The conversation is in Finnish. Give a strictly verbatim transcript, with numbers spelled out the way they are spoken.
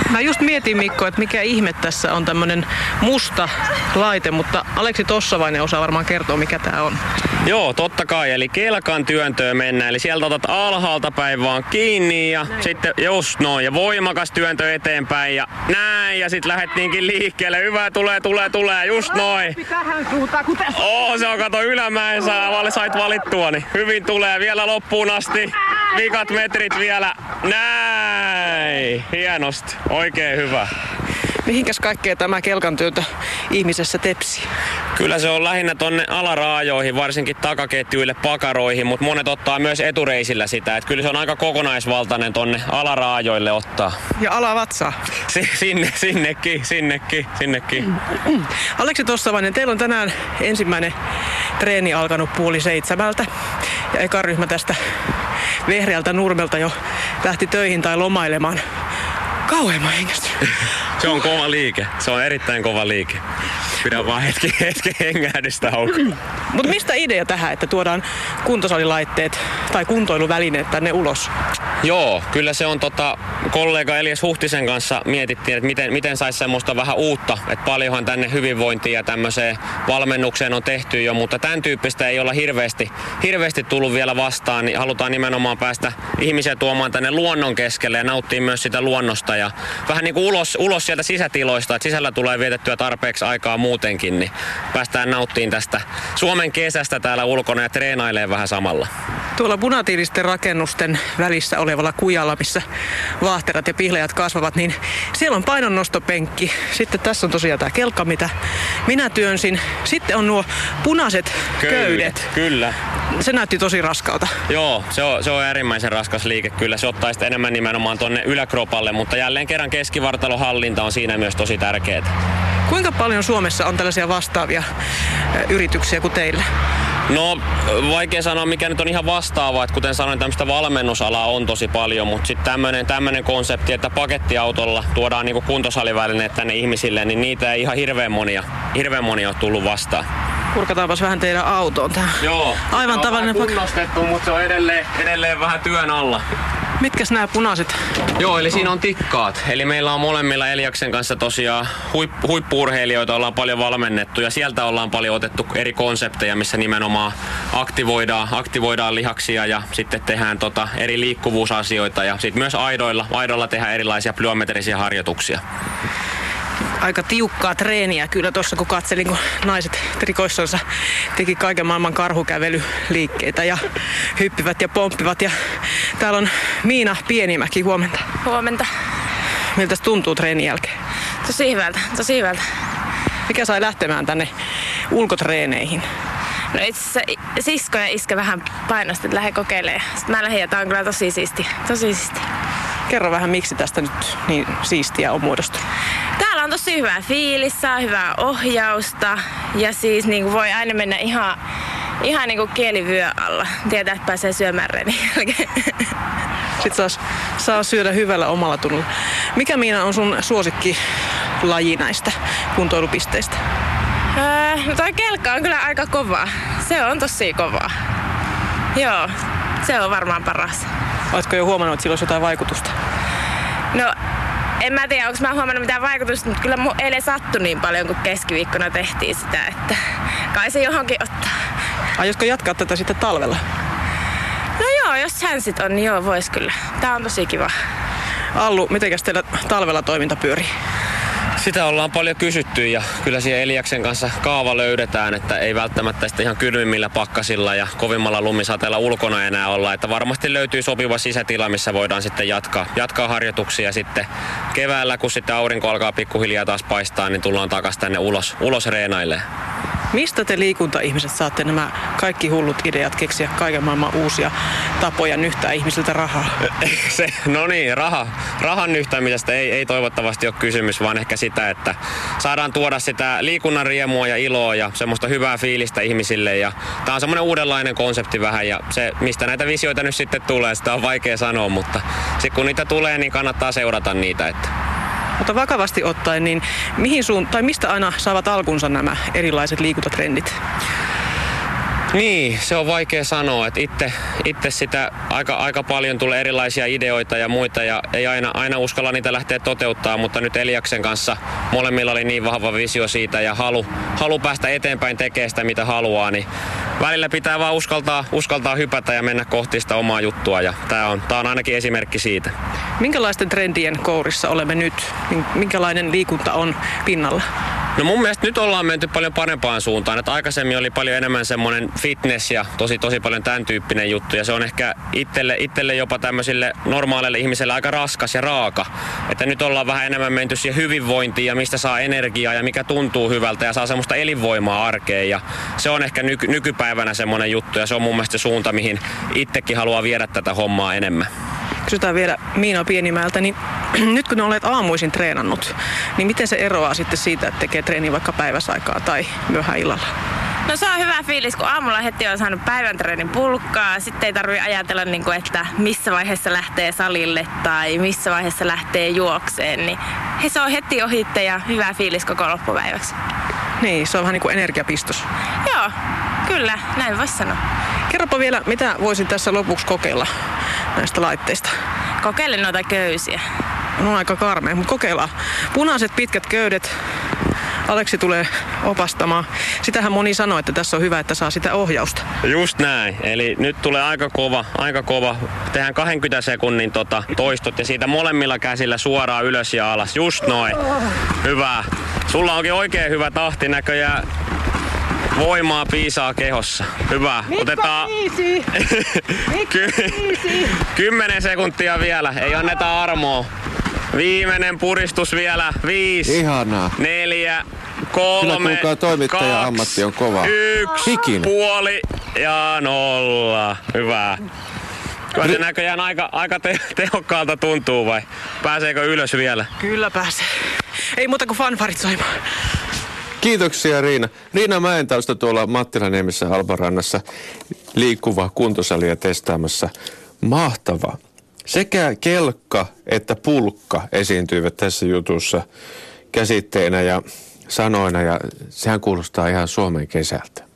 Mä just mietin, Mikko, että mikä ihme tässä on tämmönen musta laite, mutta Aleksi Tossavainen osaa varmaan kertoa, mikä tää on. Joo, totta kai. Eli kelkan työntöön mennään. Eli sieltä otat alhaalta päin vaan kiinni ja näin. Sitten just noin. Ja voimakas työntö eteenpäin ja näin. Ja sit lähet niinkin liikkeelle. Hyvä, tulee, tulee, tulee. Just noin. Oo, se on kato ylämäen saa, sait valittua. Niin hyvin tulee vielä loppuun asti. Vikat metrit vielä. Näin. Hienosti. Oikein hyvä. Mihinkäs kaikkea tämä kelkan työntö ihmisessä tepsii? Kyllä se on lähinnä tonne alaraajoihin, varsinkin takaketjuille, pakaroihin, mutta monet ottaa myös etureisillä sitä. Et kyllä se on aika kokonaisvaltainen tonne alaraajoille ottaa. Ja alavatsaa? Si- sinne, sinnekin, sinnekin, sinnekin. Aleksi Tossavainen, teillä on tänään ensimmäinen treeni alkanut puoli seitsemältä. Ja eka ryhmä tästä vehreältä nurmelta jo lähti töihin tai lomailemaan. Kauhean mä hengästyn. Se on kova liike. Se on erittäin kova liike. Pidä vaan hetki, hetki hengähdystä auki. Mutta mistä idea tähän, että tuodaan kuntosalilaitteet tai kuntoiluvälineet tänne ulos? Joo, kyllä se on tota, kollega Elias Huhtisen kanssa mietittiin, että miten, miten saisi semmoista vähän uutta. Että paljonhan tänne hyvinvointiin ja tämmöiseen valmennukseen on tehty jo, mutta tämän tyyppistä ei olla hirveästi, hirveästi tullut vielä vastaan. Niin halutaan nimenomaan päästä ihmisiä tuomaan tänne luonnon keskelle ja nauttia myös sitä luonnosta. Ja vähän niin kuin ulos, ulos sieltä sisätiloista, että sisällä tulee vietettyä tarpeeksi aikaa muutenkin, niin päästään nauttiin tästä Suomen kesästä täällä ulkona ja treenailee vähän samalla. Tuolla punatiilisten rakennusten välissä olevalla kujalla, missä vaahterat ja pihlejät kasvavat, niin siellä on painonnostopenkki. Sitten tässä on tosiaan tämä kelkka, mitä minä työnsin. Sitten on nuo punaiset köydet. köydet. Kyllä. Se näytti tosi raskalta. Joo, se on, se on äärimmäisen raskas liike kyllä. Se ottaa sitten enemmän nimenomaan tonne yläkropalle, mutta jälleen kerran keskivartalon hallinta on siinä myös tosi tärkeää. Kuinka paljon Suomessa on tällaisia vastaavia yrityksiä kuin teillä? No, vaikea sanoa mikä nyt on ihan vastaava, että kuten sanoin, tämmöistä valmennusalaa on tosi paljon, mutta sitten tämmöinen tämmöinen konsepti, että pakettiautolla tuodaan niinku kuntosalivälineet tänne ihmisille, niin niitä ei ihan hirveän monia, hirveän monia ole tullut vastaan. Kurkataanpas vähän teidän autoon tää. Joo, aivan tavallinen on kunnostettu, mutta se on edelleen, edelleen vähän työn alla. Mitkäs nämä punaiset? Joo, eli siinä on tikkaat. Eli meillä on molemmilla Eliaksen kanssa tosiaan huip- huippu-urheilijoita ollaan paljon valmennettu ja sieltä ollaan paljon otettu eri konsepteja, missä nimenomaan aktivoidaan, aktivoidaan lihaksia ja sitten tehdään tota eri liikkuvuusasioita ja sitten myös aidoilla, aidoilla tehdään erilaisia plyometrisiä harjoituksia. Aika tiukkaa treeniä kyllä tuossa, kun katselin, kun naiset trikoissansa teki kaiken maailman karhukävelyliikkeitä ja hyppivät ja pomppivat. Ja täällä on Miina Pienimäki, huomenta. Huomenta. Miltä tuntuu treenin jälkeen? Tosi hyvältä, tosi hyvältä. Mikä sai lähtemään tänne ulkotreeneihin? No itse asiassa sisko ja iskä vähän painosti, että lähde kokeilemaan. Sitten mä lähdin ja tää on kyllä tosi siisti. Tosi siisti. Kerro vähän, miksi tästä nyt niin siistiä on muodostunut. Täällä on tosi hyvää fiilis, saa hyvää ohjausta ja siis niin kuin voi aina mennä ihan, ihan niin kuin kielivyö alla. Tietää, että pääsee syömään reenin jälkeen. Sitten saa, saa syödä hyvällä omalla tunnolla. Mikä, Miina, on sun suosikkilaji näistä kuntoilupisteistä? Öö, no toi kelkka on kyllä aika kova. Se on tosi kova. Joo, se on varmaan paras. Oletko jo huomannut, että sillä olisi jotain vaikutusta? No, en mä tiedä, onko mä huomannut mitään vaikutusta, mutta kyllä mun eilen sattui niin paljon, kun keskiviikkona tehtiin sitä, että kai se johonkin ottaa. Aiotko jatkaa tätä sitten talvella? No joo, jos hän sit on, niin joo, vois kyllä. Tää on tosi kiva. Allu, mitenkäs teillä talvella toiminta pyörii? Sitä ollaan paljon kysytty ja kyllä siihen Eliaksen kanssa kaava löydetään, että ei välttämättä sitä ihan kylmimmillä pakkasilla ja kovimmalla lumisateella ulkona enää olla. Että varmasti löytyy sopiva sisätila, missä voidaan sitten jatkaa, jatkaa harjoituksia sitten keväällä, kun sitten aurinko alkaa pikkuhiljaa taas paistaa, niin tullaan takaisin tänne ulos, ulos reenailemaan. Mistä te liikunta-ihmiset saatte nämä kaikki hullut ideat keksiä kaiken maailman uusia tapoja nyhtää ihmisiltä rahaa? Se, no niin, raha. Rahan nyhtäämisestä ei, ei toivottavasti ole kysymys, vaan ehkä sitä, että saadaan tuoda sitä liikunnan riemua ja iloa ja semmoista hyvää fiilistä ihmisille. Ja tää on semmoinen uudenlainen konsepti vähän ja se, mistä näitä visioita nyt sitten tulee, sitä on vaikea sanoa, mutta sit kun niitä tulee, niin kannattaa seurata niitä. Että. Mutta vakavasti ottaen, niin mihin suun, tai mistä aina saavat alkunsa nämä erilaiset liikuntatrendit? Niin, se on vaikea sanoa, että itse, itse sitä aika, aika paljon tulee erilaisia ideoita ja muita ja ei aina, aina uskalla niitä lähteä toteuttaa, mutta nyt Eliaksen kanssa molemmilla oli niin vahva visio siitä ja halu, halu päästä eteenpäin tekemään sitä mitä haluaa, niin välillä pitää vaan uskaltaa, uskaltaa hypätä ja mennä kohti sitä omaa juttua ja tää on, tää on ainakin esimerkki siitä. Minkälaisten trendien kourissa olemme nyt? Minkälainen liikunta on pinnalla? No mun mielestä nyt ollaan menty paljon parempaan suuntaan. Että aikaisemmin oli paljon enemmän semmoinen fitness ja tosi tosi paljon tämän tyyppinen juttu. Ja se on ehkä itselle, itselle jopa tämmöisille normaaleille ihmisille aika raskas ja raaka. Että nyt ollaan vähän enemmän menty siihen hyvinvointiin ja mistä saa energiaa ja mikä tuntuu hyvältä ja saa semmoista elinvoimaa arkeen. Ja se on ehkä nyky, nykypäivänä semmoinen juttu ja se on mun mielestä se suunta, mihin itsekin haluaa viedä tätä hommaa enemmän. Kysytään vielä Miina Pienimäeltä, niin nyt kun olet aamuisin treenannut, niin miten se eroaa sitten siitä, että tekee treeni vaikka päiväsaikaa tai myöhään illalla? No se on hyvä fiilis, kun aamulla heti on saanut päivän treenin pulkkaa. Sitten ei tarvitse ajatella, että missä vaiheessa lähtee salille tai missä vaiheessa lähtee juokseen. Niin se on heti ohitte ja hyvä fiilis koko loppupäiväksi. Niin, se on vähän niin kuin energiapistos. Joo, kyllä, näin voisi sanoa. Kerropa vielä, mitä voisin tässä lopuksi kokeilla näistä laitteista? Kokeile noita köysiä. No aika karmea, mutta kokeillaan. Punaiset pitkät köydet. Aleksi tulee opastamaan. Sitähän moni sanoo, että tässä on hyvä, että saa sitä ohjausta. Just näin. Eli nyt tulee aika kova, aika kova. Tehdään kaksikymmentä sekunnin tota, toistot ja siitä molemmilla käsillä suoraan ylös ja alas. Just noin. Hyvä. Sulla onkin oikein hyvä tahti näköjään. Voimaa piisaa kehossa. Hyvä. Mikko otetaan viisi. Mikko viisi. Kymmenen sekuntia vielä. Ei anneta armoa. Viimeinen puristus vielä. Viisi. Ihanaa. Neljä. Kolme. Kyllä kuulkaa toimittaja kaksi, ammatti on kova. Yksi. Hikin. Puoli ja nolla. Hyvä. Kyllä se näköjään aika, aika te- tehokkaalta tuntuu vai pääseekö ylös vielä? Kyllä pääsee. Ei muuta kuin fanfarit soimaan. Kiitoksia Riina. Riina Mäentausta tuolla Mattilaniemessä Alparannassa liikkuvaa kuntosalia testaamassa. Mahtava. Sekä kelkka että pulkka esiintyivät tässä jutussa käsitteinä ja sanoina ja sehän kuulostaa ihan Suomen kesältä.